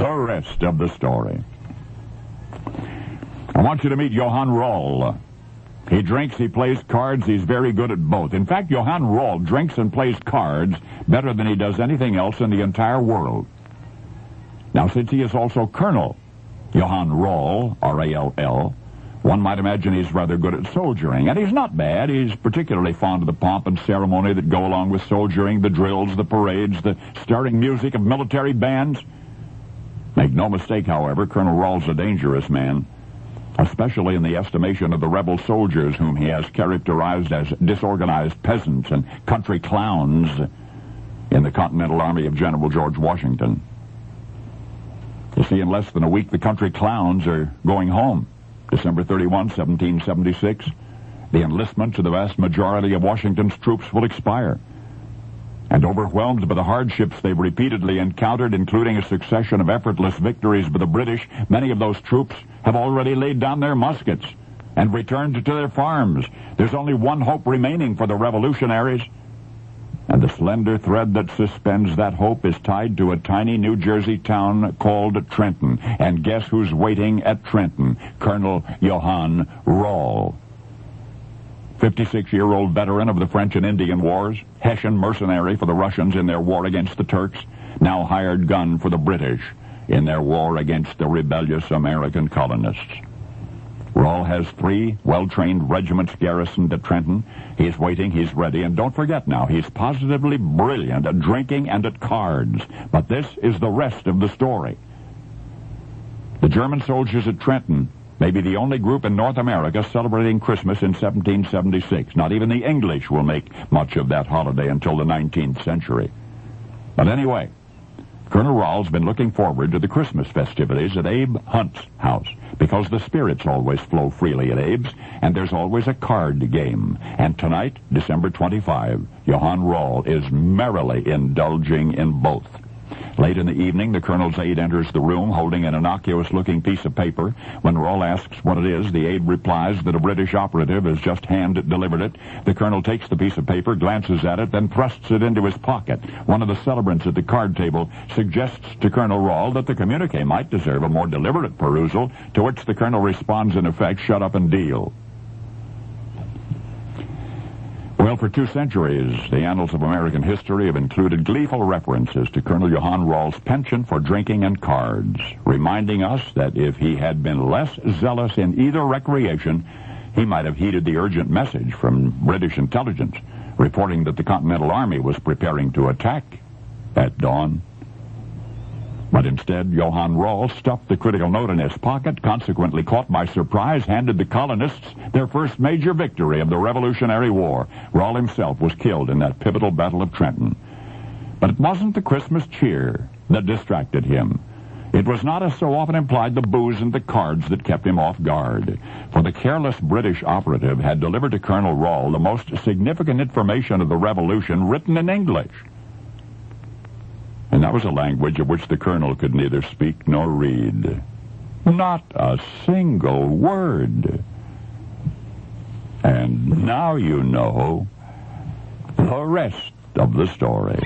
The rest of the story. I want you to meet Johann Rall. He drinks, he plays cards, he's very good at both. In fact, Johann Rall drinks and plays cards better than he does anything else in the entire world. Now, since he is also Colonel Johann Rall, R-A-L-L, one might imagine he's rather good at soldiering. And he's not bad. He's particularly fond of the pomp and ceremony that go along with soldiering, the drills, the parades, the stirring music of military bands. Make no mistake, however, Colonel Rall's a dangerous man, especially in the estimation of the rebel soldiers whom he has characterized as disorganized peasants and country clowns in the Continental Army of General George Washington. You see, in less than a week, the country clowns are going home. December 31, 1776, the enlistment to the vast majority of Washington's troops will expire. And overwhelmed by the hardships they've repeatedly encountered, including a succession of effortless victories by the British, many of those troops have already laid down their muskets and returned to their farms. There's only one hope remaining for the revolutionaries, and the slender thread that suspends that hope is tied to a tiny New Jersey town called Trenton. And guess who's waiting at Trenton? Colonel Johann Rall. 56-year-old veteran of the French and Indian Wars, Hessian mercenary for the Russians in their war against the Turks, now hired gun for the British in their war against the rebellious American colonists. Rall has 3 well-trained regiments garrisoned at Trenton. He's waiting, he's ready, and don't forget now, he's positively brilliant at drinking and at cards. But this is the rest of the story. The German soldiers at Trenton may be the only group in North America celebrating Christmas in 1776. Not even the English will make much of that holiday until the 19th century. But anyway, Colonel Rall's been looking forward to the Christmas festivities at Abe Hunt's house, because the spirits always flow freely at Abe's, and there's always a card game. And tonight, December 25, Johann Rall is merrily indulging in both. Late in the evening, the colonel's aide enters the room holding an innocuous-looking piece of paper. When Rall asks what it is, the aide replies that a British operative has just hand-delivered it. The colonel takes the piece of paper, glances at it, then thrusts it into his pocket. One of the celebrants at the card table suggests to Colonel Rall that the communique might deserve a more deliberate perusal, to which the colonel responds in effect, "Shut up and deal." Well, for 2 centuries, the annals of American history have included gleeful references to Colonel Johann Rall's penchant for drinking and cards, reminding us that if he had been less zealous in either recreation, he might have heeded the urgent message from British intelligence reporting that the Continental Army was preparing to attack at dawn. But instead, Johann Rall stuffed the critical note in his pocket, consequently caught by surprise, handed the colonists their first major victory of the Revolutionary War. Rall himself was killed in that pivotal Battle of Trenton. But it wasn't the Christmas cheer that distracted him. It was not, as so often implied, the booze and the cards that kept him off guard. For the careless British operative had delivered to Colonel Rall the most significant information of the Revolution written in English. And that was a language of which the colonel could neither speak nor read. Not a single word. And now you know the rest of the story.